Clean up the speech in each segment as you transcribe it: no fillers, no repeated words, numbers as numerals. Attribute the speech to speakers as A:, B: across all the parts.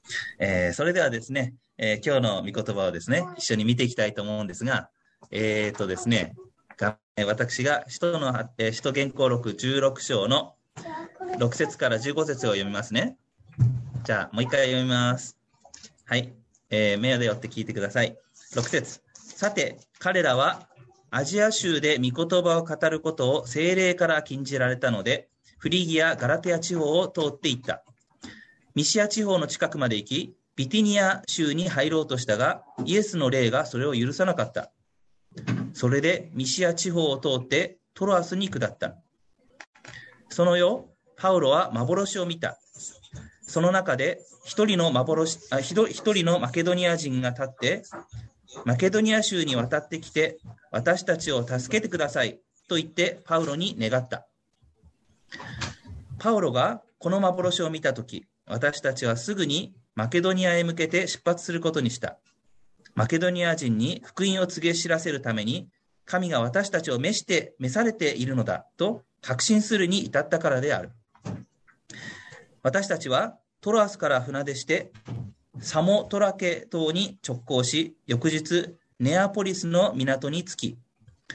A: それではですね、今日の御言葉をですね、一緒に見ていきたいと思うんですが、ですね、私が使徒言行録16章の6節から15節を読みますね。じゃあ、もう一回読みます。はい。目を寄って聞いてください。6節。さて、彼らはアジア州で御言葉を語ることを聖霊から禁じられたので、フリギア・ガラテア地方を通って行った。ミシア地方の近くまで行き、ビティニア州に入ろうとしたが、イエスの霊がそれを許さなかった。それでミシア地方を通ってトロアスに下った。その夜、パウロは幻を見た。その中で一人のマケドニア人が立って、マケドニア州に渡ってきて、私たちを助けてくださいと言ってパウロに願った。パウロがこの幻を見たとき、私たちはすぐにマケドニアへ向けて出発することにした。マケドニア人に福音を告げ知らせるために、神が私たちを召されているのだと確信するに至ったからである。私たちはトロアスから船出して、サモトラケ島に直行し、翌日、ネアポリスの港に着き、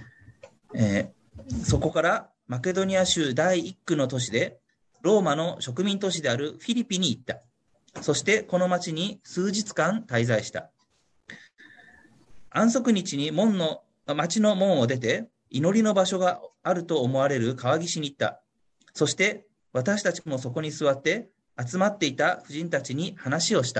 A: そこからマケドニア州第1区の都市で、ローマの植民都市であるフィリピに行った。そしてこの町に数日間滞在した。安息日に町の門を出て、祈りの場所があると思われる川岸に行った。そして私たちもそこに座って集まっていた婦人たちに話をした。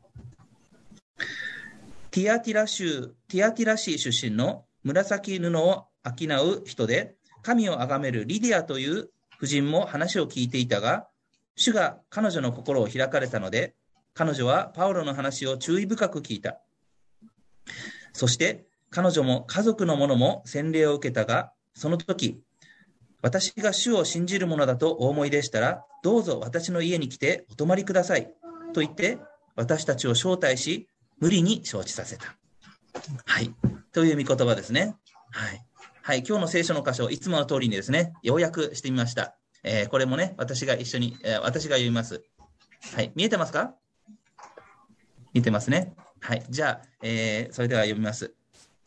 A: ティアティラ市出身の紫布を商う人で、神を崇めるリディアという婦人も話を聞いていたが、主が彼女の心を開かれたので、彼女はパウロの話を注意深く聞いた。そして彼女も家族の者も洗礼を受けたが、その時、私が主を信じるものだとお思いでしたら、どうぞ私の家に来てお泊まりくださいと言って、私たちを招待し、無理に承知させた。はい。という御言葉ですね。はい。はい。今日の聖書の箇所、いつもの通りにですね、要約してみました。これもね、私が読みます。はい。見えてますか？見えてますね。はい。じゃあ、それでは読みます。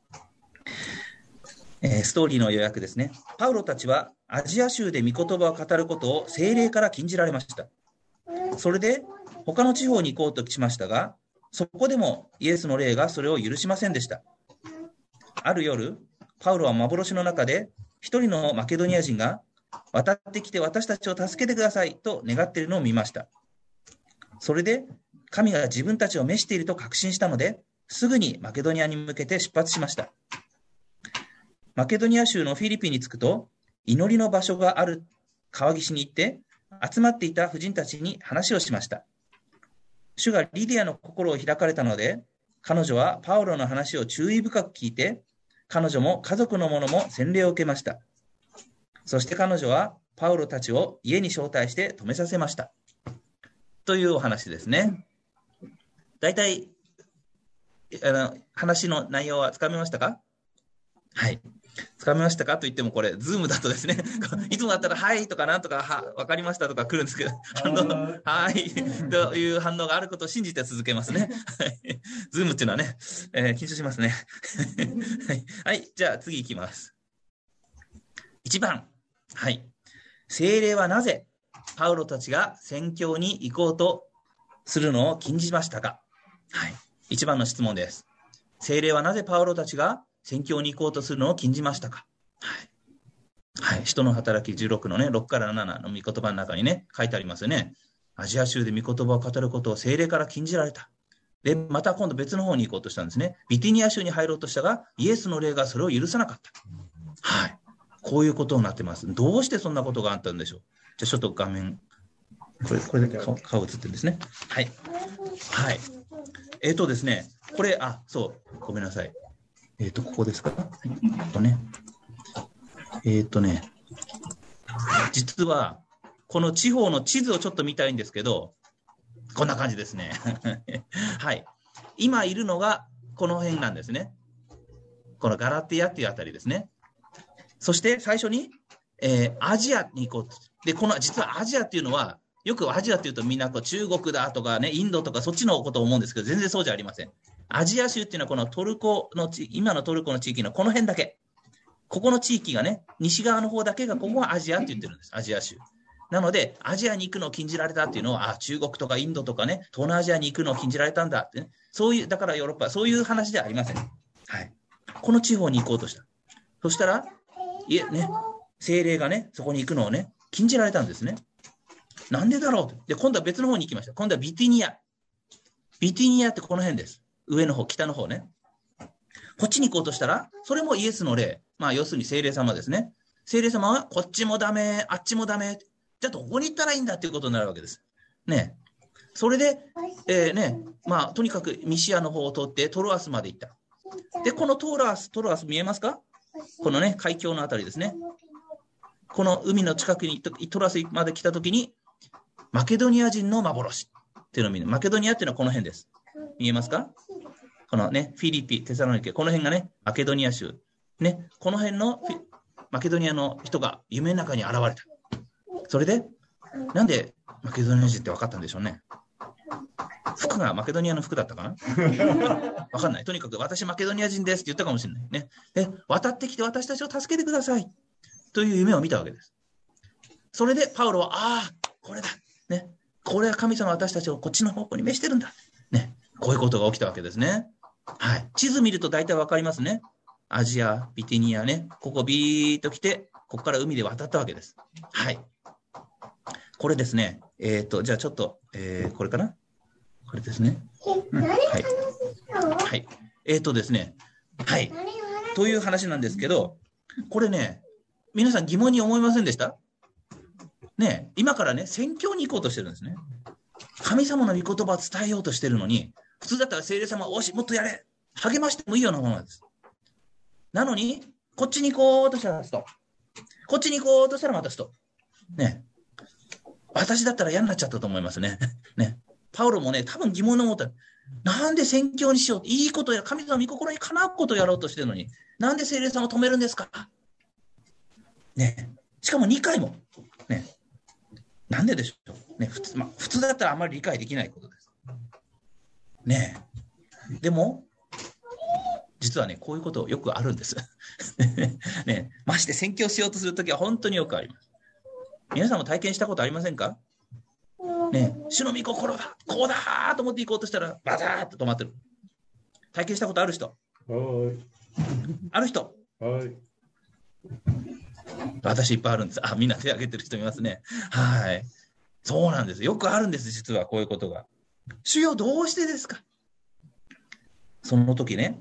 A: ストーリーの予約ですね。パウロたちはアジア州で御言葉を語ることを聖霊から禁じられました。それで他の地方に行こうとしましたが、そこでもイエスの霊がそれを許しませんでした。ある夜、パウロは幻の中で一人のマケドニア人が渡ってきて私たちを助けてくださいと願っているのを見ました。それで神が自分たちを召していると確信したので、すぐにマケドニアに向けて出発しました。マケドニア州のフィリピンに着くと、祈りの場所がある川岸に行って、集まっていた婦人たちに話をしました。主がリディアの心を開かれたので、彼女はパウロの話を注意深く聞いて、彼女も家族の者も洗礼を受けました。そして彼女はパウロたちを家に招待して泊めさせました。というお話ですね。だいたい話の内容はつかめましたか？はい。つかめましたかと言っても、これ、ズームだとですね、いつもだったら、はいとかなんとか、わかりましたとか来るんですけど、はいという反応があることを信じて続けますね。ズームっていうのはね、緊張しますね。はい、じゃあ次いきます。1番。はい。聖霊はなぜ、パウロたちが宣教に行こうとするのを禁じましたか？はい。1番の質問です。聖霊はなぜパウロたちが宣教に行こうとするのを禁じましたか？はい。使徒の働き16のね、6から7の御言葉の中にね、書いてありますよね。アジア州で御言葉を語ることを聖霊から禁じられた。で、また今度別の方に行こうとしたんですね。ビティニア州に入ろうとしたが、イエスの霊がそれを許さなかった。はい。こういうことになってます。どうしてそんなことがあったんでしょう。じゃあちょっと画面、これで顔映ってるんですね。はい。はい。ですね、これ、ごめんなさい。ここですか？実は、この地方の地図をちょっと見たいんですけど、こんな感じですね。はい。今いるのがこの辺なんですね。このガラティアっていうあたりですね。そして最初に、アジアに行こうと。で、実はアジアっていうのは、 よくアジアっていうとみんなこう中国だとかね、インドとかそっちのことを思うんですけど、全然そうじゃありません。アジア州っていうのはこのトルコの今のトルコの地域のこの辺だけ。ここの地域がね、西側の方だけが、ここはアジアって言ってるんです。アジア州。なので、アジアに行くのを禁じられたっていうのは、中国とかインドとかね、東南アジアに行くのを禁じられたんだってね。そういう、だからヨーロッパ、そういう話ではありません。はい。この地方に行こうとした。そしたら、精霊がね、そこに行くのをね、禁じられたんですね。なんでだろうと。で、今度は別の方に行きました。今度はビティニア。ビティニアってこの辺です。上の方、北の方ね。こっちに行こうとしたら、それもイエスの霊。要するに聖霊様ですね。聖霊様は、こっちもダメ、あっちもダメ。じゃあどこに行ったらいいんだっていうことになるわけです。ね。それで、とにかくミシアの方を通ってトロアスまで行った。で、このトロアス見えますか？このね、海峡のあたりですね。この海の近くにトロアスまで来たときに、マケドニア人の幻っていうのを見る。マケドニアっていうのはこの辺です。見えますか？このね、フィリピ、テサロニケ、この辺がね、マケドニア州。ね、この辺のマケドニアの人が夢の中に現れた。それで、なんでマケドニア人って分かったんでしょうね。服がマケドニアの服だったかな分かんない。とにかく私マケドニア人ですって言ったかもしれないね。で、渡ってきて私たちを助けてください。という夢を見たわけです。それでパウロは、これだ。ね。これは神様私たちをこっちの方向に召してるんだ。ね。こういうことが起きたわけですね。はい。地図見ると大体わかりますね。アジア、ビティニアね。ここビーッと来て、ここから海で渡ったわけです。はい。これですね。じゃあちょっと、これかな？これですね。はい。はい。ですね。はい。という話なんですけど、これね、皆さん疑問に思いませんでした？ね、今からね、宣教に行こうとしてるんですね。神様の御言葉を伝えようとしてるのに、普通だったら聖霊様は、おし、もっとやれ、励ましてもいいようなものなんです。なのに、こっちに行こうとしたらストップ。こっちに行こうとしたらまたストップ。ね。私だったら嫌になっちゃったと思いますね。ね。パウロもね、多分疑問のもと、なんで宣教にしよう、いいことや、神様の御心にかなうことをやろうとしてるのに、なんで聖霊様を止めるんですか？ね。しかも2回も。ね。なんででしょう、ね、普通だったらあまり理解できないことです。ねえ。でも、実はね、こういうことよくあるんです。ね、まして宣教しようとするときは本当によくあります。皆さんも体験したことありませんか？ね、主の御心だ、こうだと思って行こうとしたら、バターッと止まってる。体験したことある人？ある人？私いっぱいあるんです。みんな手挙げてる人いますね。はい。そうなんです。よくあるんです、実はこういうことが。主よ、どうしてですか？その時ね、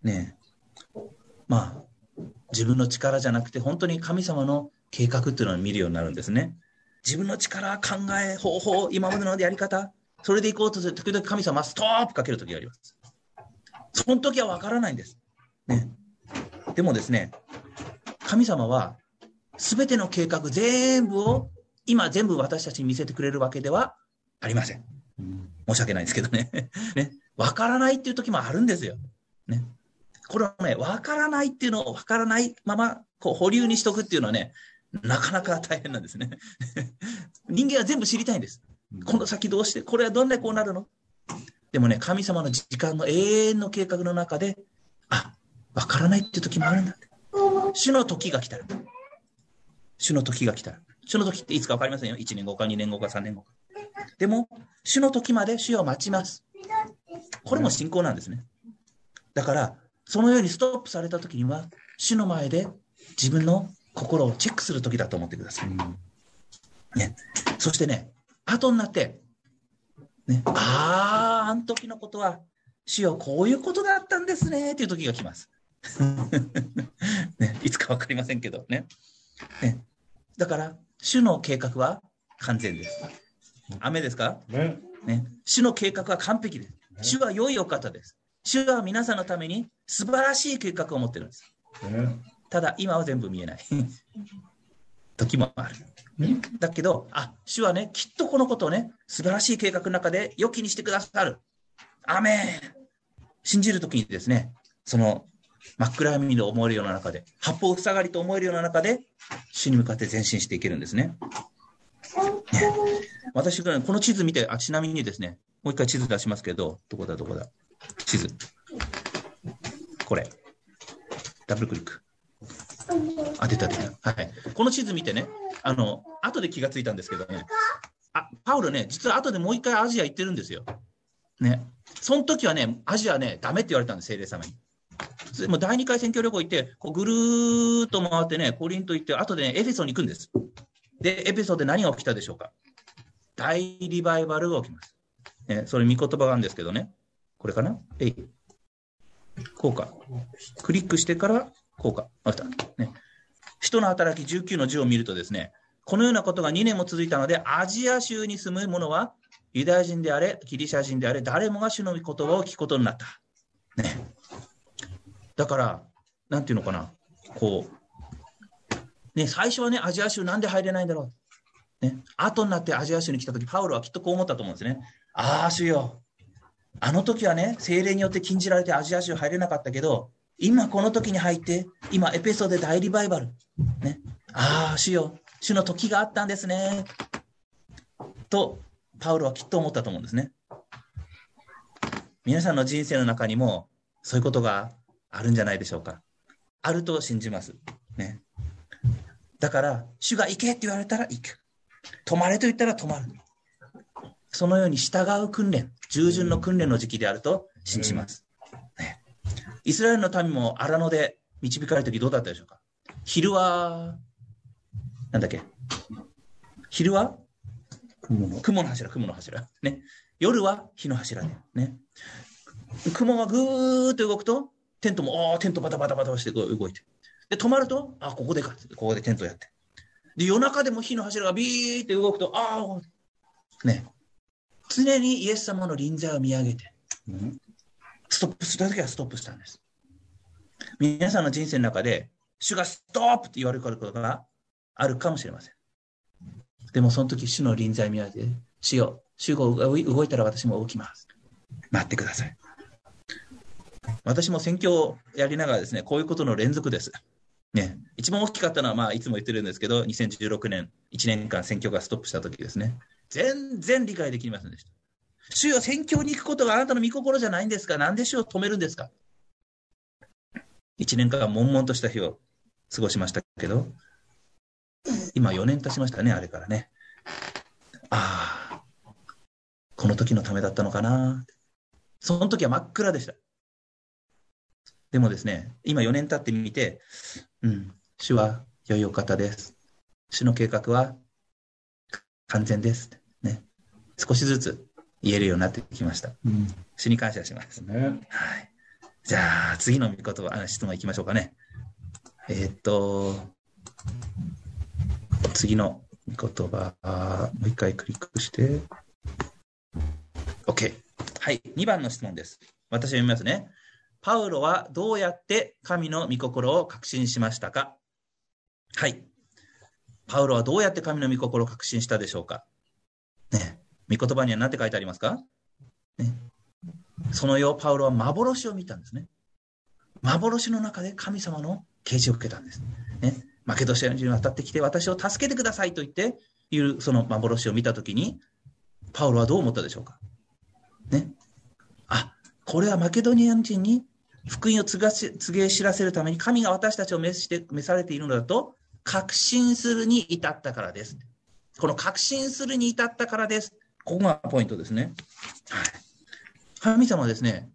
A: 自分の力じゃなくて、本当に神様の計画っていうのを見るようになるんですね。自分の力、考え、方法、今までのやり方、それで行こうとすると、時々神様はストップかける時があります。その時はわからないんです。ね。でもですね、神様は、すべての計画全部を今全部私たちに見せてくれるわけではありません。申し訳ないですけどね。ね。わからないっていう時もあるんですよ。ね。これはね、わからないっていうのをわからないままこう保留にしとくっていうのはね、なかなか大変なんですね。人間は全部知りたいんです。この先どうして、これはどんなにこうなるの？でもね、神様の時間の永遠の計画の中で、わからないっていう時もあるんだって。主の時が来たら。主の時が来たら。主の時っていつか分かりませんよ。1年後か2年後か3年後か。でも、主の時まで主を待ちます。これも信仰なんですね。だから、そのようにストップされた時には、主の前で自分の心をチェックする時だと思ってください。ね。そしてね、後になって、ね、あの時のことは、主よ、こういうことだったんですね、っていう時が来ます。ね、いつか分かりませんけどね。ね、だから、主の計画は完全です。雨ですか？ね。主の計画は完璧です。主は良いお方です。主は皆さんのために素晴らしい計画を持っているんです。ただ、今は全部見えない。時もある。だけど、主はね、きっとこのことをね、素晴らしい計画の中で良きにしてくださる。アメン。信じるときにですね、その真っ暗闇に思えるような中で、八方塞がりと思えるような中で、主に向かって前進していけるんですね。 私が、ね、この地図見て、ちなみにですね、もう一回地図出しますけど、どこだ、地図。これ。ダブルクリック。出た。はい。この地図見てね、後で気がついたんですけどね、パウロね、実は後でもう一回アジア行ってるんですよ。ね。その時はね、アジアね、ダメって言われたんです、聖霊様に。もう第2回宣教旅行行って、こうぐるーっと回ってね、コリント行って、後でね、エフェソに行くんです。で、エフェソで何が起きたでしょうか。大リバイバルが起きます。ね、それ、御言葉があるんですけどね。これかな？こうか。クリックしてから、こうか。ね。使徒の働き19の10を見るとですね、このようなことが2年も続いたので、アジア州に住む者は、ユダヤ人であれ、ギリシャ人であれ、誰もが主の御言葉を聞くことになった。ね。だから、なんていうのかな。こう。ね、最初はね、アジア州なんで入れないんだろう。ね。後になってアジア州に来たとき、パウロはきっとこう思ったと思うんですね。主よ。あの時はね、聖霊によって禁じられてアジア州入れなかったけど、今この時に入って、今エペソで大リバイバル。ね。主よ。主の時があったんですね。と、パウロはきっと思ったと思うんですね。皆さんの人生の中にも、そういうことがあるんじゃないでしょうか。あると信じます。ね。だから、主が行けって言われたら行く。止まれと言ったら止まる。そのように従う訓練、従順の訓練の時期であると信じます。ね、イスラエルの民も荒野で導かれるときどうだったでしょうか。昼は、なんだっけ。昼は雲の柱。ね。夜は火の柱で。ね。雲がぐーっと動くと、テントバタバタして動いて。で、止まると、ここでテントやって。で、夜中でも火の柱がビーって動くと、ね。常にイエス様の臨在を見上げて、ストップしたときはストップしたんです。皆さんの人生の中で、主がストップって言われることがあるかもしれません。でもその時、主の臨在を見上げて、主が動いたら私も動きます。待ってください。私も宣教をやりながらですね、こういうことの連続です。ね、一番大きかったのは、いつも言ってるんですけど、2016年、1年間宣教がストップした時ですね。全然理解できませんでした。主よ、宣教に行くことがあなたの御心じゃないんですか？なんで主を止めるんですか？1年間悶々とした日を過ごしましたけど、今4年経ちましたね、あれからね。この時のためだったのかな。その時は真っ暗でした。でもですね、今4年経ってみて、主は良いお方です。主の計画は完全です。ね、少しずつ言えるようになってきました。主に感謝します。はい。じゃあ、次の御言葉、質問いきましょうかね。次の御言葉、もう一回クリックして。OK。はい、2番の質問です。私は読みますね。パウロはどうやって神の御心を確信しましたか？はい。パウロはどうやって神の御心を確信したでしょうか？ね。御言葉には何て書いてありますか？ね。その夜、パウロは幻を見たんですね。幻の中で神様の啓示を受けたんです。ね。マケドシア人に渡ってきて私を助けてくださいと言ってその幻を見たときに、パウロはどう思ったでしょうか？ね。これはマケドニア人に福音を告げ知らせるために神が私たちを召されているのだと確信するに至ったからです。この確信するに至ったからです。ここがポイントですね。はい。神様はですね、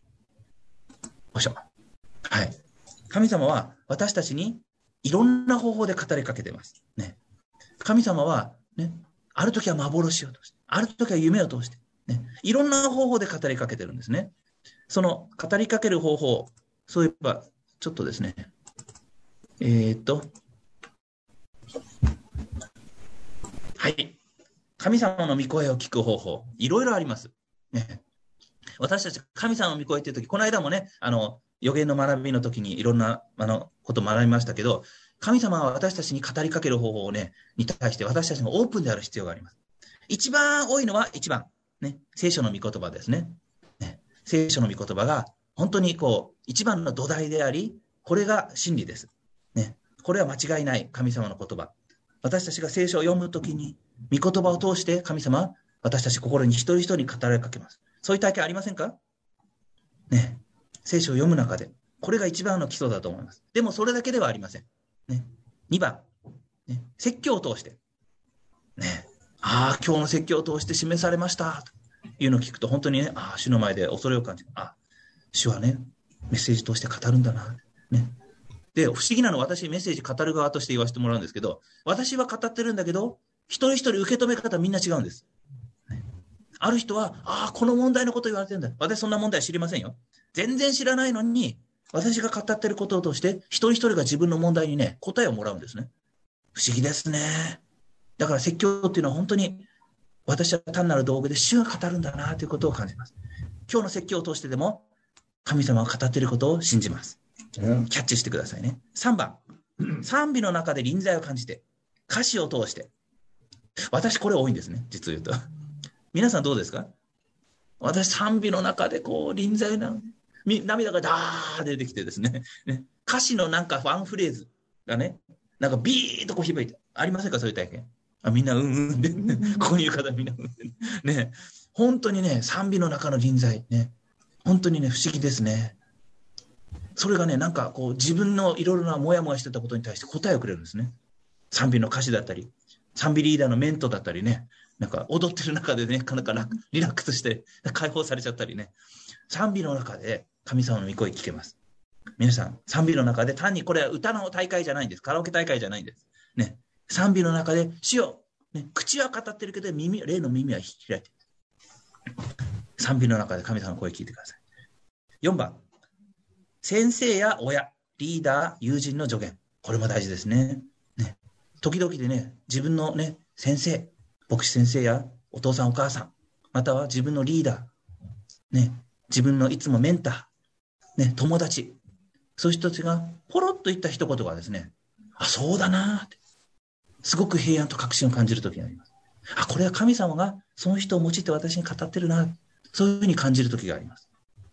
A: はい。神様は私たちにいろんな方法で語りかけています。ね。神様は、ね、ある時は幻を通して、ある時は夢を通して、ね、いろんな方法で語りかけてるんですね。その語りかける方法、そういえば、ちょっとですね、はい。神様の御声を聞く方法、いろいろあります。ね、私たち、神様の御声というとき、この間もね、予言の学びの時にいろんなことを学びましたけど、神様は私たちに語りかける方法をね、に対して私たちもオープンである必要があります。一番多いのは1番、ね、聖書の御言葉ですね。聖書の御言葉が本当に一番の土台であり、これが真理です。ね、これは間違いない神様の言葉。 私たちが聖書を読むときに、御言葉を通して神様は私たち心に一人一人に語られかけます。そういう体験ありませんかね。聖書を読む中で、これが一番の基礎だと思います。でもそれだけではありません。ね。2番、ね、説教を通して、ね。今日の説教を通して示されました。というのを聞くと、本当にね、主の前で恐れを感じる。主はね、メッセージ通して語るんだな。ね。で、不思議なのは私、メッセージ語る側として言わせてもらうんですけど、私は語ってるんだけど、一人一人受け止め方みんな違うんです。ね、ある人は、この問題のこと言われてるんだ。私そんな問題知りませんよ。全然知らないのに、私が語ってることを通して、一人一人が自分の問題にね、答えをもらうんですね。不思議ですね。だから説教っていうのは本当に、私は単なる道具で主が語るんだなということを感じます。今日の説教を通してでも、神様が語っていることを信じます。キャッチしてくださいね。3番、賛美の中で臨在を感じて、歌詞を通して。私これ多いんですね、実を言うと。皆さんどうですか？私賛美の中でこう臨在な、涙がダー出てきてですね、歌詞のなんかワンフレーズがね、なんかビーッとこう響いて、ありませんかそういう体験？みんなで、ここにいる方みんなで、ね、本当にね、賛美の中の臨在、ね、本当にね、不思議ですね。それがね、なんかこう自分のいろいろなモヤモヤしてたことに対して答えをくれるんですね。賛美の歌詞だったり、賛美リーダーのメントだったりね、なんか踊ってる中でね、なんかリラックスして解放されちゃったりね、賛美の中で神様の御声聞けます。皆さん、賛美の中で単にこれは歌の大会じゃないんです。カラオケ大会じゃないんです。ね、賛美の中で主よ、ね、口は語ってるけど霊の耳は開いている。賛美の中で神様の声を聞いてください。4番、先生や親、リーダー、友人の助言。これも大事ですね。時々でね、自分のね、先生、牧師先生やお父さんお母さん、または自分のリーダー、ね、自分のいつもメンター、ね、友達、そういう人たちがポロッと言った一言がですね、そうだなって、すごく平安と確信を感じる時があります。これは神様がその人を用いて私に語ってるな、そういうふうに感じる時があります。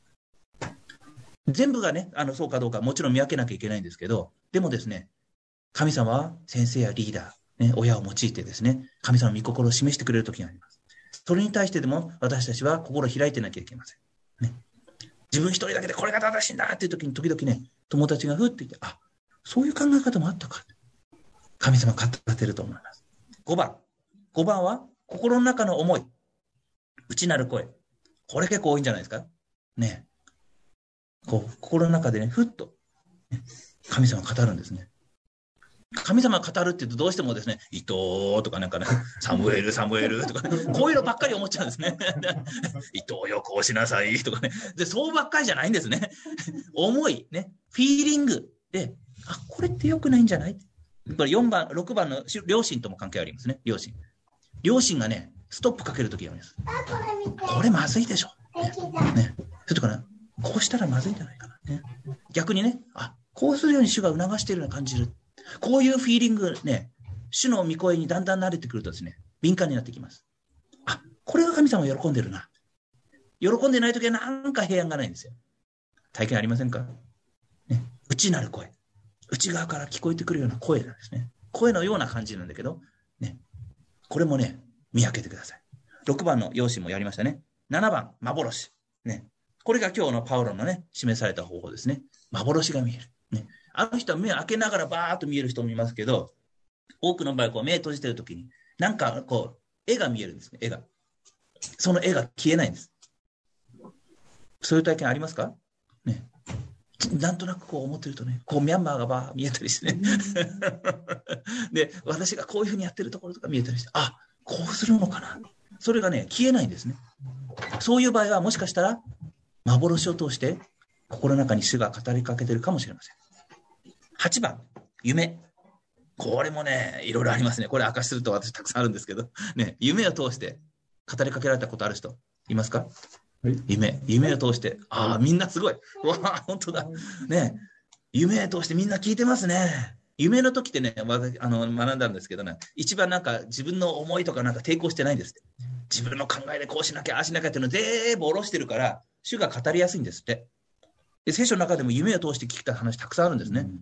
A: 全部がね、そうかどうかもちろん見分けなきゃいけないんですけど、でもですね、神様は先生やリーダー、ね、親を用いてですね、神様の御心を示してくれる時があります。それに対してでも私たちは心を開いてなきゃいけません。ね、自分一人だけでこれが正しいんだっていう時に時々ね、友達がふって言って、そういう考え方もあったか。神様が語ってると思います。5番は心の中の思い、内なる声。これ結構多いんじゃないですかね。こう心の中でね、ふっと、ね、神様が語るんですね。神様が語るって言うとどうしてもですね、伊藤とかなんかね、サムエルとか、こういうのばっかり思っちゃうんですね。伊藤よ、こうしなさいとかね。で、そうばっかりじゃないんですね。思い、ね、フィーリングで、これって良くないんじゃない？これ4番、6番の両親とも関係ありますね。両親がね、ストップかけるときがあります。これまずいでしょ。ね。それとかな、こうしたらまずいんじゃないかな。ね、逆にね、こうするように主が促しているような感じる。こういうフィーリングね、主の御声にだんだん慣れてくるとですね、敏感になってきます。これが神様を喜んでるな。喜んでないときはなんか平安がないんですよ。体験ありませんか？ね、内なる声。内側から聞こえてくるような声なんですね。声のような感じなんだけど、ね、これもね、見分けてください。6番の養子もやりましたね。7番、幻。ね、これが今日のパウロのね、示された方法ですね。幻が見える。ね、あの人は目を開けながらバーッと見える人もいますけど、多くの場合こう目閉じてるときに、なんかこう、絵が見えるんですね、絵が。その絵が消えないんです。そういう体験ありますか？ね。なんとなくこう思ってるとね、こうミャンマーがバー見えたりしてね。で、私がこういうふうにやってるところとか見えたりして、こうするのかな。それがね、消えないんですね。そういう場合はもしかしたら、幻を通して心の中に主が語りかけてるかもしれません。8番、夢。これもね、いろいろありますね。これ明かしすると私たくさんあるんですけど、ね、夢を通して語りかけられたことある人いますか？はい、夢を通して、みんなすごい。本当だ。ね、夢を通してみんな聞いてますね。夢の時ってね、学んだんですけどね、一番なんか自分の思いとかなんか抵抗してないんですって。自分の考えでこうしなきゃ、ああしなきゃっていうのを全部下ろしてるから、主が語りやすいんですって。で、聖書の中でも夢を通して聞いた話たくさんあるんですね。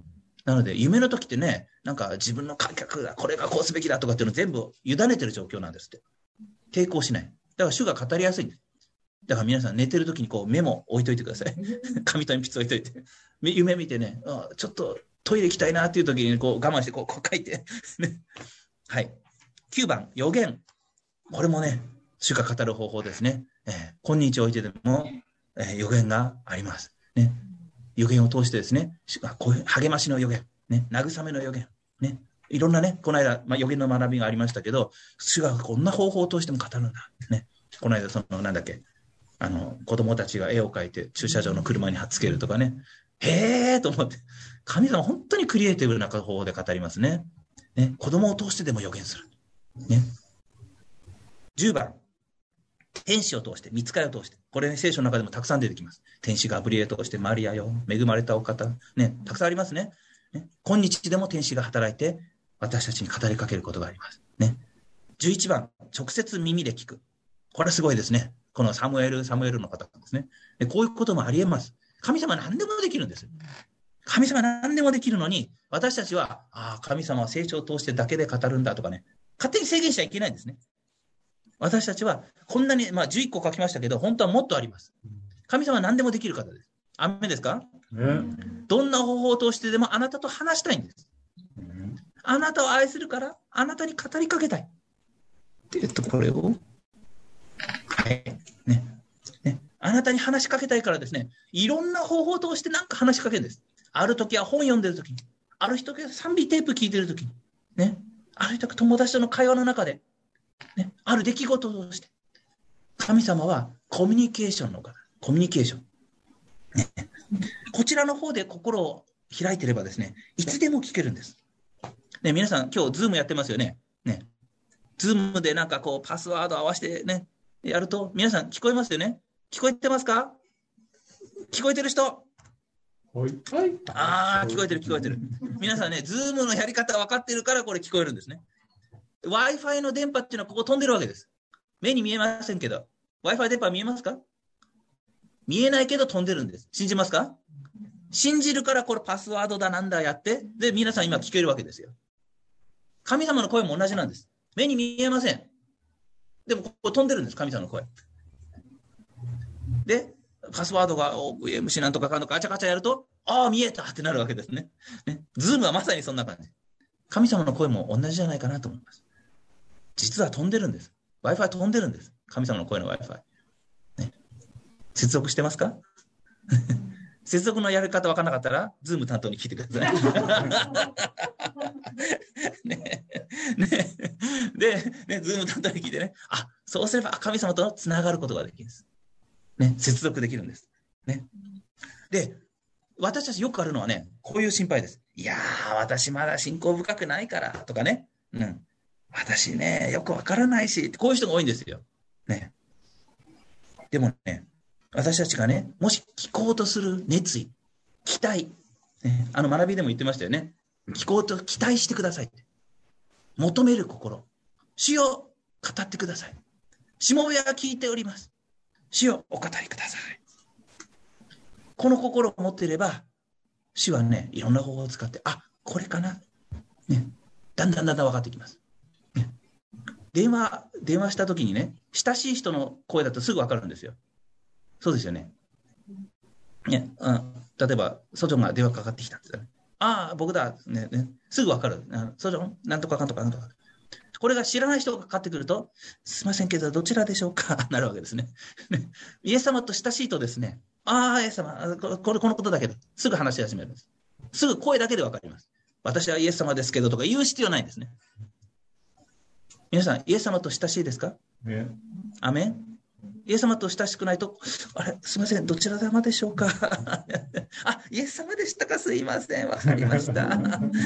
A: なので、夢の時ってね、なんか自分の感覚だ、これがこうすべきだとかっていうのを全部委ねてる状況なんですって。抵抗しない。だから主が語りやすいんです。だから皆さん寝てる時にこうメモ置いといてください。紙と鉛筆置いといて。夢見てね、ちょっとトイレ行きたいなっていう時にこう我慢してこう書いて。ね、はい。9番、予言。これもね、主が語る方法ですね。今日おいてでも、予言があります。ね。予言を通してですね、こういう励ましの予言、ね、慰めの予言、ね、いろんなね、この間、予言の学びがありましたけど、主がこんな方法を通しても語るんだ。ね、この間、なんだっけ、子供たちが絵を描いて駐車場の車に貼っつけるとかね、へーと思って、神様本当にクリエイティブな方法で語りますね。ね、子供を通してでも予言する。ね。10番。天使を通して、御使いを通して。これ、ね、聖書の中でもたくさん出てきます。天使ガブリエルを通して、マリアよ、恵まれたお方。ね、たくさんありますね。ね、今日でも天使が働いて、私たちに語りかけることがあります。ね。11番、直接耳で聞く。これはすごいですね。このサムエルの方ですね。で、こういうこともあり得ます。神様は何でもできるんです。神様は何でもできるのに、私たちは、神様は聖書を通してだけで語るんだとかね、勝手に制限しちゃいけないんですね。私たちはこんなに、11個書きましたけど、本当はもっとあります。神様は何でもできる方です。アメですか？どんな方法を通してでもあなたと話したいんです。あなたを愛するから、あなたに語りかけたい。これを、はい、ね。あなたに話しかけたいからですね、いろんな方法を通して何か話しかけるんです。ある時は本読んでる時に、ある時は賛美テープ聞いてる時に、ね。ある時は友達との会話の中で、ね、ある出来事をして、神様はコミュニケーションの方、コミュニケーション。ね、こちらの方で心を開いていればですね、いつでも聞けるんです。ね、皆さん、今日、ズームやってますよね。ね、ズームでなんかこう、パスワード合わせてね、やると、皆さん聞こえますよね？聞こえてますか？聞こえてる人？はい。聞こえてる、聞こえてる。皆さんね、ズームのやり方が分かってるからこれ聞こえるんですね。Wi-Fi の電波っていうのはここ飛んでるわけです。目に見えませんけど、Wi-Fi 電波見えますか？見えないけど飛んでるんです。信じますか？信じるからこれパスワードだなんだやって、で、皆さん今聞けるわけですよ。神様の声も同じなんです。目に見えません。でもここ飛んでるんです、神様の声。で、パスワードが OVMC なんとかかんとかガチャガチャやると、見えたってなるわけですね。ズームはまさにそんな感じ。神様の声も同じじゃないかなと思います。実は飛んでるんです。Wi-Fi 飛んでるんです。神様の声の Wi-Fi。ね、接続してますか？接続のやり方分からなかったら、ズーム担当に聞いてください。ね、で、ズーム担当に聞いてね、そうすれば神様とつながることができるんです。ね、接続できるんです。ね。で、私たちよくあるのはね、こういう心配です。いやー、私まだ信仰深くないから、とかね。私ね、よくわからないし、こういう人が多いんですよ。ね。でもね、私たちがね、もし聞こうとする熱意、期待、ね、学びでも言ってましたよね。聞こうと期待してください。求める心。主を語ってください。しもべは聞いております。主をお語りください。この心を持っていれば、主はね、いろんな方法を使って、これかな。ね。だんだん分かってきます。ね、電話したときにね、親しい人の声だとすぐ分かるんですよ。そうですよね。ね、例えば、ソジョンが電話かかってきたって言ったら、僕だ、ね、すぐ分かる。ソジョン、なんとかかんとかなんとか。これが知らない人がかかってくると、すいませんけど、どちらでしょうかなるわけですね。イエス様と親しいとですね、イエス様、このことだけど、すぐ話し始めるんです。すぐ声だけで分かります。私はイエス様ですけどとか言う必要ないんですね。皆さん、イエス様と親しいですか？アメン。イエス様と親しくないと、すいません、どちら様でしょうかイエス様でしたか、すいません、わかりました。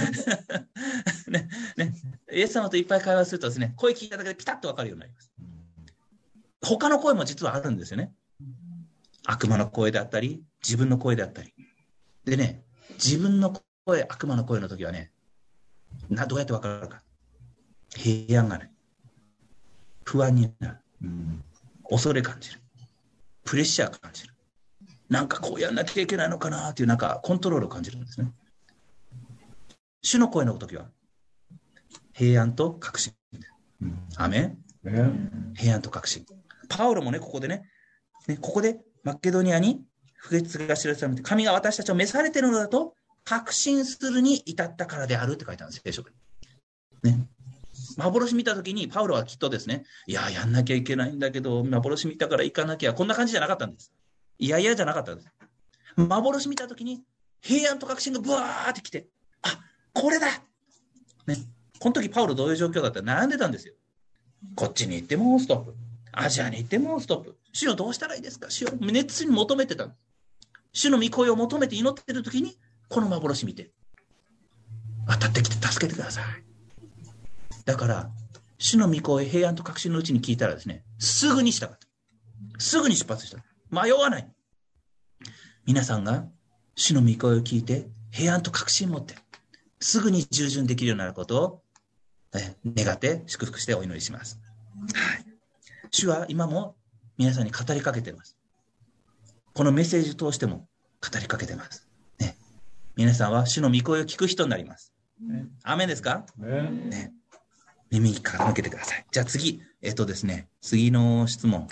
A: イエス様といっぱい会話するとですね、声聞いただけでピタッとわかるようになります。他の声も実はあるんですよね。悪魔の声であったり、自分の声であったり。でね、自分の声、悪魔の声の時はね、どうやってわかるか。平安がない。不安になる。恐れ感じる。プレッシャー感じる。なんかこうやんなきゃいけないのかなっていうなんかコントロールを感じるんですね。 主の声の時は平安と確信。アーメン。平安と確信。パウロもね、ここでマケドニアに不潔が知らされて、神が私たちを召されているのだと確信するに至ったからであるって書いてあるんです、聖書に。ね。幻見たときに、パウロはきっとですね、いや、やんなきゃいけないんだけど、幻見たから行かなきゃ、こんな感じじゃなかったんです。いやいやじゃなかったんです。幻見たときに、平安と確信がブワーってきて、あ、これだね。この時パウロどういう状況だったら悩んでたんですよ。こっちに行ってもストップ。アジアに行ってもストップ。主よどうしたらいいですか？主よ熱に求めてた。主の御声を求めて祈っているときに、この幻見て、当たってきて助けてください。だから、主の御声、平安と確信のうちに聞いたらですね、すぐに従った。すぐに出発した。迷わない。皆さんが主の御声を聞いて、平安と確信を持って、すぐに従順できるようになることを、願って祝福してお祈りします。はい。主は今も皆さんに語りかけています。このメッセージを通しても語りかけています。ね、皆さんは主の御声を聞く人になります。アーメンですか？ね、耳に傾けてください。じゃあ次、ですね、次の質問。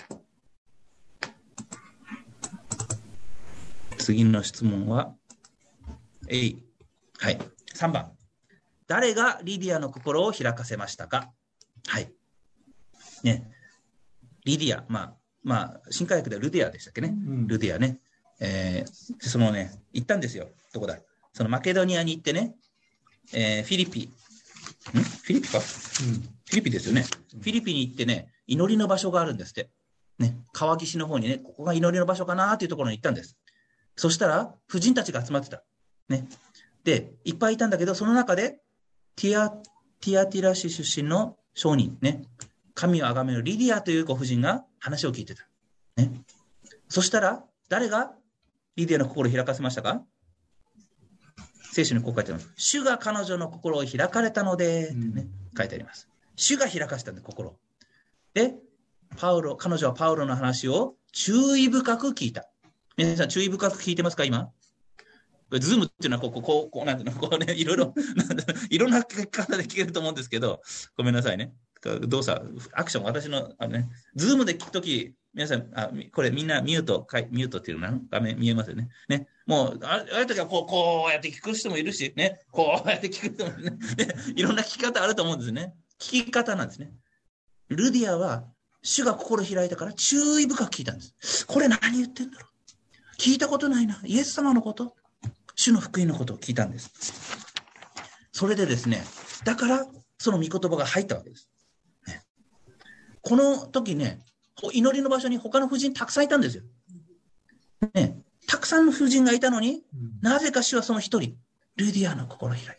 A: 次の質問は、はい、3番。誰がリディアの心を開かせましたか？はい。ね、リディア、新科学ではルディアでしたっけね。ルディアね。そのね、行ったんですよ。どこだ？そのマケドニアに行ってね、フィリピか、フィリピですよね。フィリピに行ってね、祈りの場所があるんですって。ね、川岸の方にね、ここが祈りの場所かなっていうところに行ったんです。そしたら、婦人たちが集まってた。ね。で、いっぱいいたんだけど、その中で、ティアティラ市出身の商人、ね。神を崇めるリディアというご婦人が話を聞いてた。ね。そしたら、誰がリディアの心を開かせましたか？聖書にこう書いてあります。主が彼女の心を開かれたので、ね、書いてあります。主が開かせたんだ、心。で、彼女はパウロの話を注意深く聞いた。皆さん、注意深く聞いてますか、今？ズームっていうのは、なんていうの、こうね、いろんな書き方で聞けると思うんですけど、ごめんなさいね。動作、アクション、私の、ズームで聞くとき、皆さん、これみんなミュートっていうの画面見えますよね。ね。もう、ああいうときはこうやって聞く人もいるし、ね。こうやって聞く人もいるね。いろんな聞き方あると思うんですね。聞き方なんですね。ルディアは、主が心開いたから注意深く聞いたんです。これ何言ってんだろう？聞いたことないな。イエス様のこと、主の福音のことを聞いたんです。それでですね、だからその御言葉が入ったわけです。ね、この時ね、祈りの場所に他の婦人たくさんいたんですよ。ね、たくさんの婦人がいたのに、なぜか主はその一人、ルディアの心を開いた。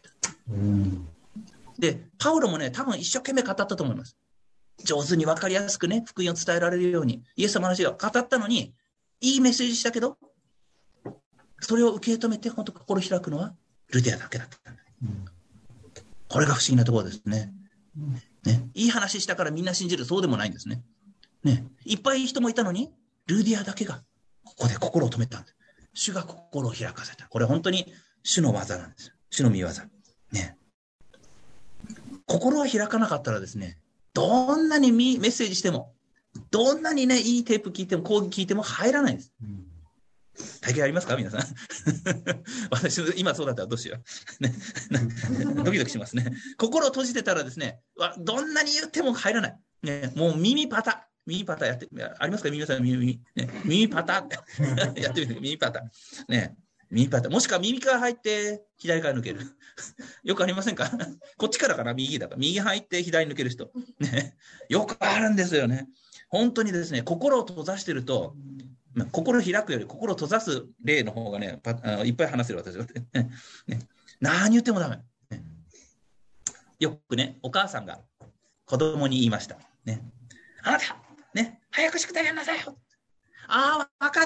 A: で、パウロもね、多分一生懸命語ったと思います。上手に分かりやすくね、福音を伝えられるように、イエス様の話を語ったのに、いいメッセージしたけど、それを受け止めて、本当心開くのはルディアだけだった。これが不思議なところですね。ね、いい話したからみんな信じる、そうでもないんですね。ね、いっぱい人もいたのに、ルディアだけがここで心を止めたんです。主が心を開かせた。これ本当に主の技なんです。主の御業。ね。心を開かなかったらですね、どんなにメッセージしても、どんなにね、いいテープ聞いても、講義聞いても入らないんです。体験ありますか皆さん？私、今そうだったらどうしよう。ね、ドキドキしますね。心を閉じてたらですね、どんなに言っても入らない。ね、もう耳パタやって、ありますか皆さん、耳パタやってみて、耳パタ。ね、耳パタ。もしくは耳から入って、左から抜ける。よくありませんか？こっちからかな、右だから。右入って左に抜ける人。ね、よくあるんですよね。本当にですね、心を閉ざしてると、心を開くより心を閉ざす例の方がね、いっぱい話せる私は、ね。何言ってもダメ。ね、よくね、お母さんが子供に言いました。ね、あなた、ね、早く宿題やんなさいよ。ああ、わかった。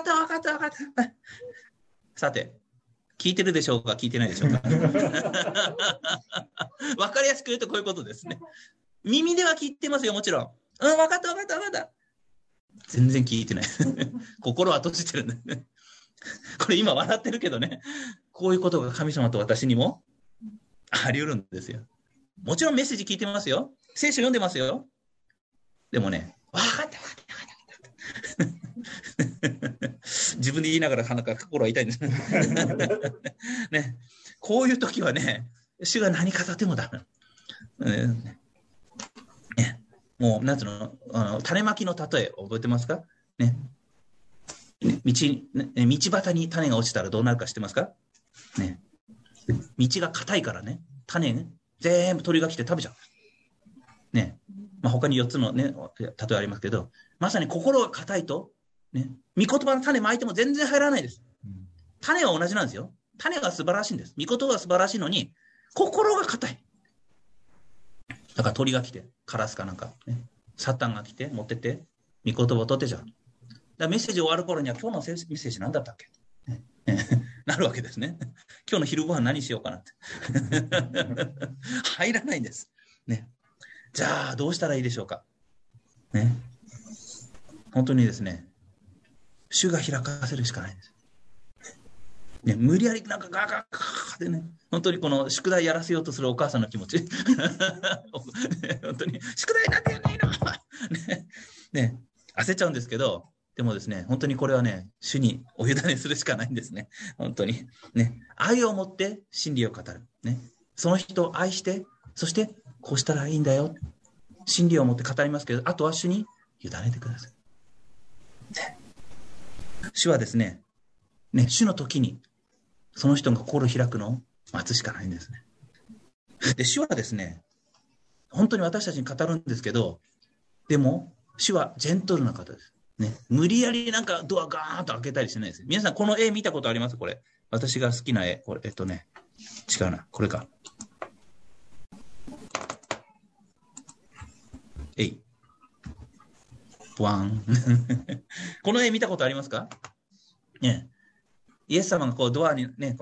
A: さて、聞いてるでしょうか聞いてないでしょうかわかりやすく言うとこういうことですね。耳では聞いてますよ、もちろん。わかった。全然聞いてない。心は閉じてるんだね。これ今笑ってるけどね、こういうことが神様と私にもあり得るんですよ。もちろんメッセージ聞いてますよ。聖書読んでますよ。でもね、わかったわかった。自分で言いながらなんか心は痛いんです。ね、こういう時はね、主が何語ってもダメ。ね、もう、なんつうの、種まきの例え、覚えてますかね。道端に種が落ちたらどうなるか知ってますかね。道が硬いからね、種ね、全部鳥が来て食べちゃう。ね。まあ、他に4つのね、例えありますけど、まさに心が硬いと、ね、御言葉の種まいても全然入らないです。種は同じなんですよ。種が素晴らしいんです。御言葉が素晴らしいのに、心が硬い。だから鳥が来て、カラスかなんか、ね、サタンが来て、持ってって、御言葉を取ってちゃう。だからメッセージ終わる頃には、今日のメッセージ何だったっけ、なるわけですね。今日の昼ご飯何しようかなって。入らないんです。ね。じゃあ、どうしたらいいでしょうか。ね。本当にですね、主が開かせるしかないんです。ね、無理やりなんかガーガーガーってね、本当にこの宿題やらせようとするお母さんの気持ち。本当に、宿題なんてやんないのね、ね、焦っちゃうんですけど、でもですね、本当にこれはね、主にお委ねするしかないんですね。本当に。ね、愛を持って真理を語る。ね、その人を愛して、そしてこうしたらいいんだよ。真理を持って語りますけど、あとは主に委ねてください。ね、主はですね、主の時に、その人が心を開くのを待つしかないんですね。で、主はですね、本当に私たちに語るんですけど、でも、主はジェントルな方です。ね、無理やりなんかドアガーンと開けたりしないです。皆さん、この絵見たことありますこれ。私が好きな絵。これ、違うな。これか。ボワン。この絵見たことありますかね。イエス様がこうドアにね、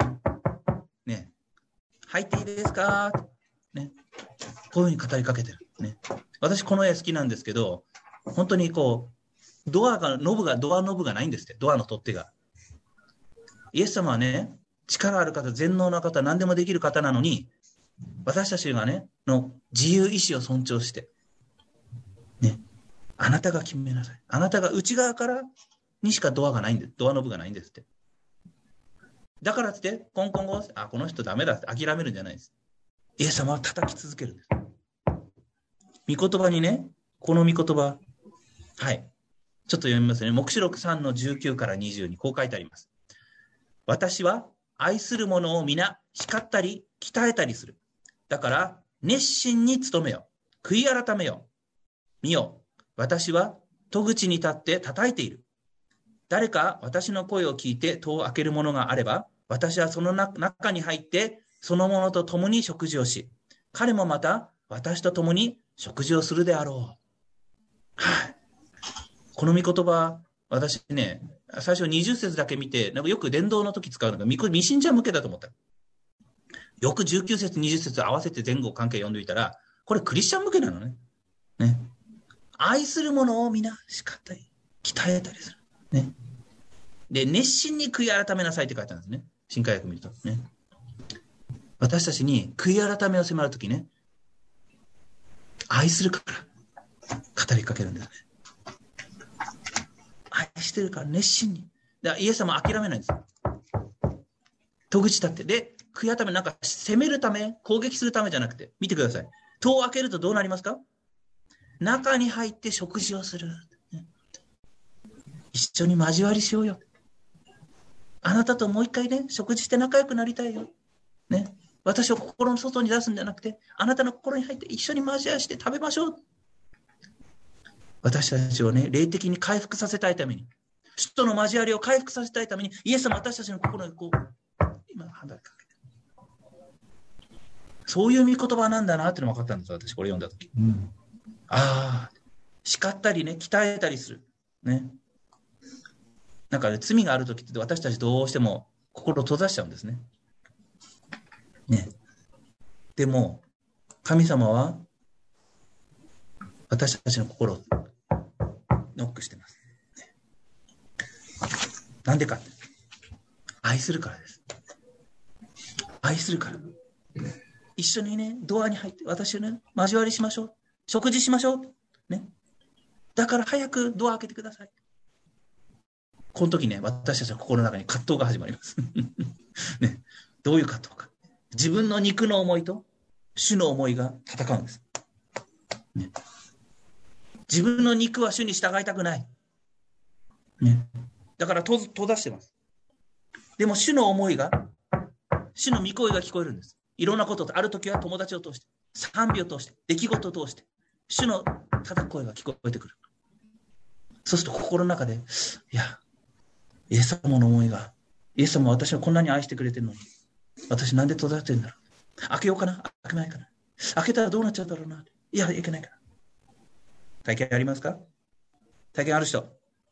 A: 入っていいですか、ね、こういうふうに語りかけてる。ね、私、この絵好きなんですけど、本当にこう、ドアノブがないんですって、ドアの取っ手が。イエス様はね、力ある方、全能な方、何でもできる方なのに、私たちがね、の自由意志を尊重して、ね、あなたが決めなさい。あなたが内側からにしかドアがないんです。ドアノブがないんですって。だからって、コンコンコン、この人ダメだって諦めるんじゃないです。イエス様は叩き続けるんです。御言葉にね、この御言葉、はい。ちょっと読みますね。黙示録3の19から20にこう書いてあります。私は愛する者を皆叱ったり鍛えたりする。だから熱心に努めよ。悔い改めよ。見よ。私は戸口に立って叩いている。誰か私の声を聞いて戸を開けるものがあれば、私はその中に入ってその者と共に食事をし、彼もまた私と共に食事をするであろう。はい。この御言葉、私ね、最初20節だけ見て、なんかよく伝道の時使うのが未信者向けだと思った。よく19節、20節合わせて前後関係読んでいたら、これクリスチャン向けなのね。ね。愛する者を皆叱ったり、鍛えたりする。ね。で、熱心に悔い改めなさいって書いてあるんですね。新海訳見ると。ね。私たちに悔い改めを迫るときね、愛するから語りかけるんですね。愛してるから熱心に。だからイエス様は諦めないんです。戸口立って。で、悔い改めなんか攻めるため、攻撃するためじゃなくて、見てください。戸を開けるとどうなりますか？中に入って食事をする。一緒に交わりしようよ。あなたともう一回ね、食事して仲良くなりたいよ。ね。私を心の外に出すんじゃなくて、あなたの心に入って一緒に交わして食べましょう。私たちをね、霊的に回復させたいために、主との交わりを回復させたいために、イエス様は私たちの心にこう、今、話しかけて。そういう御言葉なんだなっていうのが分かったんです、私、これ読んだとき。叱ったりね、鍛えたりする。ね。なんかね、罪があるときって私たちどうしても心を閉ざしちゃうんですね。ね。でも、神様は私たちの心をノックしてます。なんでかって。愛するからです。愛するから。 一緒にね、ドアに入って、私ね、交わりしましょう。食事しましょう。ね。だから早くドア開けてください。この時ね、私たちの心の中に葛藤が始まります。ね。どういう葛藤か。自分の肉の思いと主の思いが戦うんです。ね。自分の肉は主に従いたくない。ね。だから閉ざしてます。でも主の思いが、主の御声が聞こえるんです。いろんなことと、ある時は友達を通して、賛美を通して、出来事を通して、主の叩く声が聞こえてくる。そうすると心の中で、いや、イエス様の思いが、イエス様は私はこんなに愛してくれてるのに、私なんで閉ざしてるんだろう。開けようかな、開けないかな。開けたらどうなっちゃうんだろうな。いや、いけないかな。体験ありますか？体験ある人。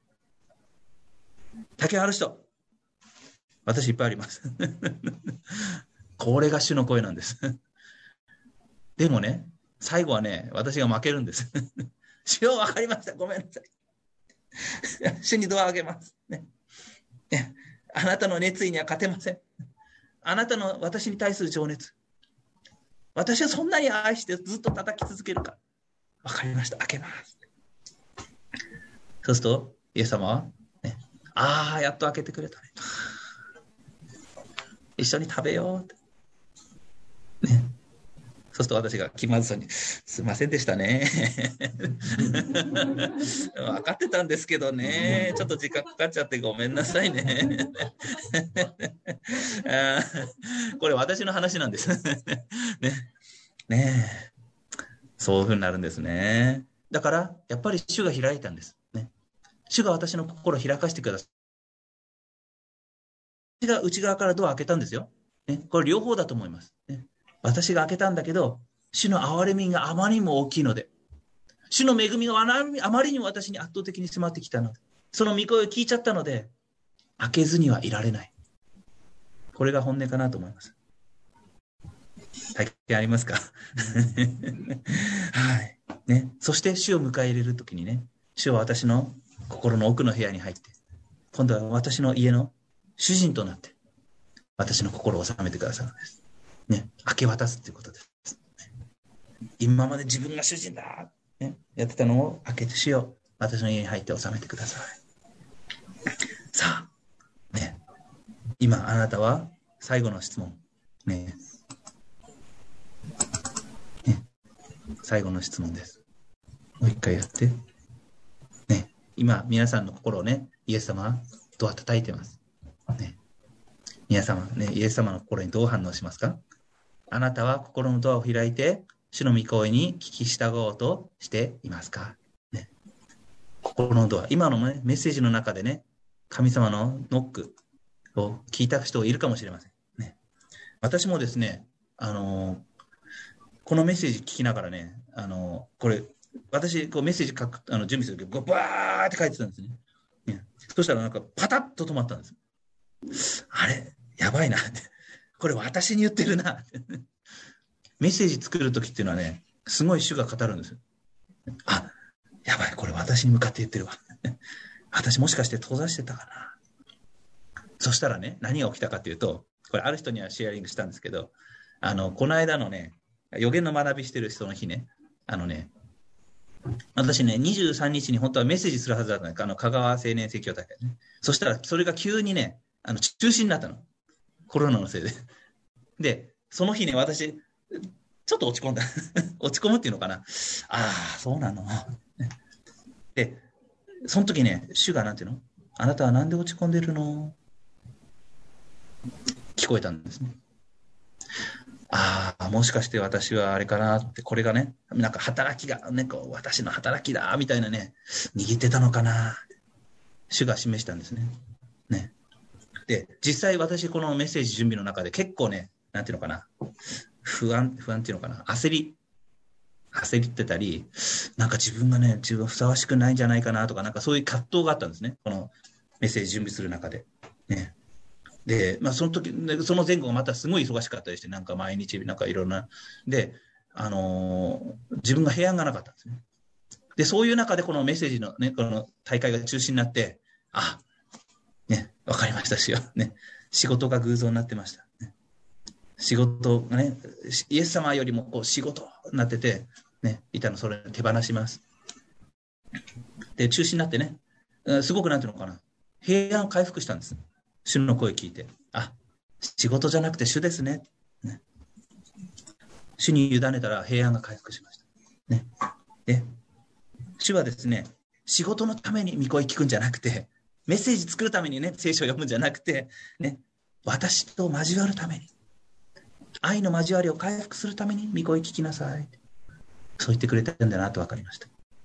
A: 体験ある人。私いっぱいあります。これが主の声なんです。でもね、最後はね、私が負けるんです。主よ、わかりました。ごめんなさい。主にドアを開けます。ね。あなたの熱意には勝てません。あなたの私に対する情熱。私はそんなに愛してずっと叩き続けるか。わかりました。開けます。そうすると、イエス様は、ね、ああ、やっと開けてくれたね。一緒に食べようって。ね。そうすると私が気まずそうに、すいませんでしたね。分かってたんですけどね、ちょっと時間かかっちゃってごめんなさいね。これ私の話なんです。ね。ねえ。そういうふうになるんですね。だから、やっぱり主が開いたんです。ね。主が私の心を開かせてください。私が内側からドアを開けたんですよ。ね。これ両方だと思います。ね。私が開けたんだけど、主の憐れみがあまりにも大きいので、主の恵みがあまりにも私に圧倒的に迫ってきたので、その御声を聞いちゃったので、開けずにはいられない。これが本音かなと思います。体験ありますか？はい。ね。そして主を迎え入れるときにね、主は私の心の奥の部屋に入って、今度は私の家の主人となって、私の心を収めてくださるんです。ね。明け渡すということです。今まで自分が主人だ、ね、やってたのを開けて主よ、私の家に入って収めてください。さあ、ね。今あなたは最後の質問。ね。最後の質問です。もう一回やって。ね。今、皆さんの心をね、イエス様はドア叩いてます。ね。皆様、ね、イエス様の心にどう反応しますか？あなたは心のドアを開いて、主の御声に聞き従おうとしていますか？ね。心のドア。今の、ね、メッセージの中でね、神様のノックを聞いた人いるかもしれません。ね。私もですね、このメッセージ聞きながらね、これ、私、こうメッセージ準備する時、バーって書いてたんですね。ね。そしたらなんかパタッと止まったんです。あれやばいなって。これ私に言ってるなって。メッセージ作るときっていうのはね、すごい主が語るんですよ。あ、やばい、これ私に向かって言ってるわ。私もしかして閉ざしてたかな。そしたらね、何が起きたかっていうと、これある人にはシェアリングしたんですけど、この間のね、予言の学びしてる人の日ね、私ね、23日に本当はメッセージするはずだったの、香川青年説教大会ね。そしたら、それが急にね、中止になったの。コロナのせいで。で、その日ね、私、ちょっと落ち込んだ。落ち込むっていうのかな。ああ、そうなの。で、その時ね、主がなんていうの？あなたはなんで落ち込んでるの？聞こえたんですね。ああ、もしかして私はあれかなって、これがね、なんか働きが、ね、こう私の働きだ、みたいなね、握ってたのかな。主が示したんですね。ね。で、実際私このメッセージ準備の中で結構ね、なんていうのかな、不安っていうのかな、焦りってたり、なんか自分がね、自分ふさわしくないんじゃないかなとか、なんかそういう葛藤があったんですね。このメッセージ準備する中で。ね。で、まあその時、その前後がまたすごい忙しかったりして、なんか毎日、なんかいろんな。で、自分が平安がなかったんですね。で、そういう中でこのメッセージのね、この大会が中止になって、ね、わかりましたしよ。ね。仕事が偶像になってました。ね、 仕事がね、イエス様よりもこう仕事になってて、ね、いたの、それ手放します。で、中心になってね、すごくなんていうのかな、平安回復したんです。主の声を聞いて、あ、仕事じゃなくて主ですね。ね、主に委ねたら平安が回復しました。ね、で、主はですね、仕事のために御声聞くんじゃなくて、メッセージ作るためにね、聖書を読むんじゃなくて、ね、私と交わるために、愛の交わりを回復するために御声聞きなさい。そう言ってくれたんだなと分かりました。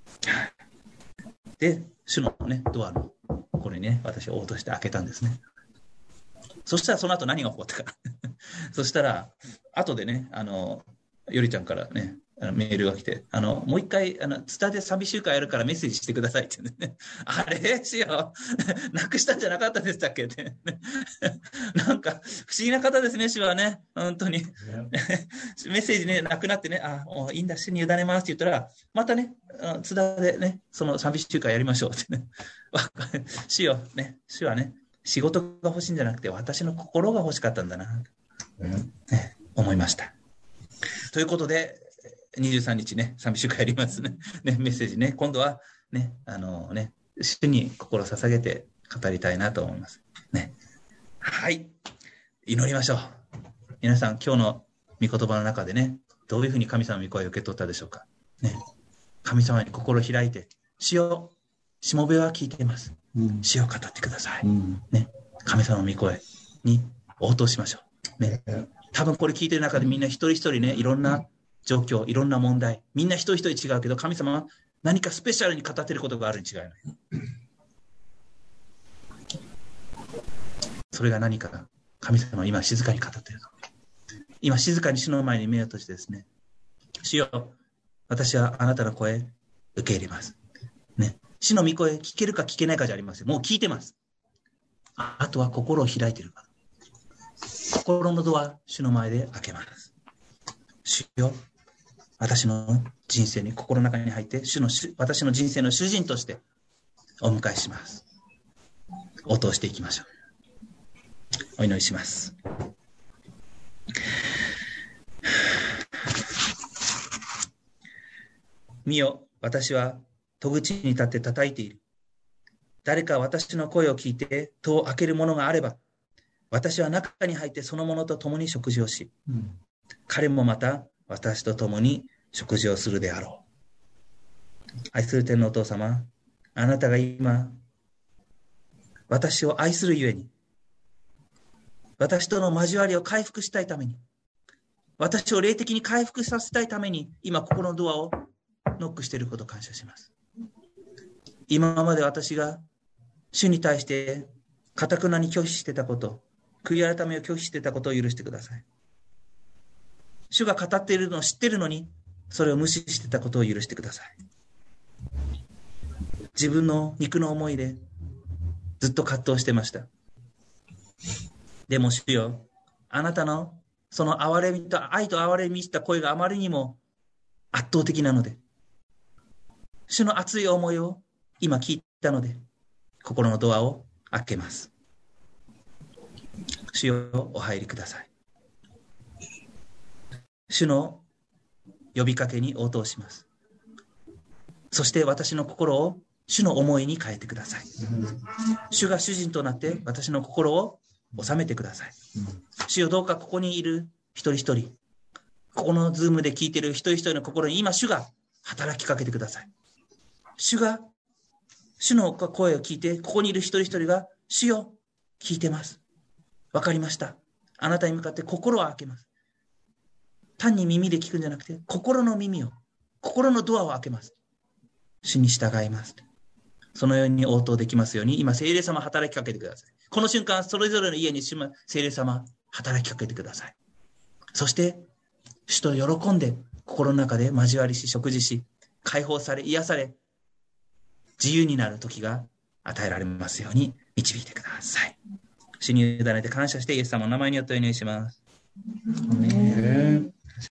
A: で、主のね、ドアのこれにね、私を応答して開けたんですね。そしたらその後何が起こったか。そしたら、後でね、よりちゃんからね、メールが来て、もう一回、ツタで寂しい会やるからメッセージしてくださいってね。あれしよう。なくしたんじゃなかったでしたっけって。なんか、不思議な方ですね、主はね。本当に。メッセージね、なくなってね、もういいんだ、主に委ねますって言ったら、またね、ツタでね、その寂しい会やりましょうってね。主よ、ね、主はね、仕事が欲しいんじゃなくて、私の心が欲しかったんだな、ね、思いました。ということで、23日ね、寂しくやりますね。ね、メッセージね、今度はね、主に心を捧げて語りたいなと思います。ね。はい。祈りましょう。皆さん、今日の御言葉の中でね、どういうふうに神様の御声を受け取ったでしょうか。ね。神様に心を開いて、主よ、しもべは聞いています。主を語ってください。ね。神様の御声に応答しましょう。ね。多分これ聞いてる中でみんな一人一人ね、いろんな状況、いろんな問題、みんな一人一人違うけど、神様は何かスペシャルに語っていることがあるに違いない。それが何か、神様は今静かに語っているの。今静かに主の前に目を閉じてですね、主よ、私はあなたの声受け入れます。ね。主の御声聞けるか聞けないかじゃありません。もう聞いてます。あとは心を開いているか。心のドア、主の前で開けます。主よ、私の人生に心の中に入って私の人生の主人としてお迎えします。応答していきましょう。お祈りします。見よ、私は戸口に立って叩いている。誰か私の声を聞いて戸を開けるものがあれば、私は中に入ってその者と共に食事をし、彼もまた私と共に食事をするであろう。愛する天のお父様、あなたが今、私を愛するゆえに、私との交わりを回復したいために、私を霊的に回復させたいために、今心のドアをノックしていることを感謝します。今まで私が主に対して堅くなに拒否してたこと、悔い改めを拒否してたことを許してください。主が語っているのを知っているのに、それを無視してたことを許してください。自分の肉の思いでずっと葛藤してました。でも主よ、あなたのその憐れみと愛と憐れみに満ちた声があまりにも圧倒的なので、主の熱い思いを今聞いたので、心のドアを開けます。主よ、お入りください。主の呼びかけに応答します。そして私の心を主の思いに変えてください。主が主人となって私の心を収めてください。主よ、どうかここにいる一人一人、ここのズームで聞いている一人一人の心に今主が働きかけてください。主の声を聞いて、ここにいる一人一人が、主よ、聞いてます。わかりました。あなたに向かって心を開けます。単に耳で聞くんじゃなくて、心の耳を、心のドアを開けます。主に従います。そのように応答できますように、今、聖霊様働きかけてください。この瞬間、それぞれの家に聖霊様働きかけてください。そして、主と喜んで、心の中で交わりし、食事し、解放され、癒され、自由になる時が与えられますように導いてください。主に委ねて感謝してイエス様の名前によってお祈りします。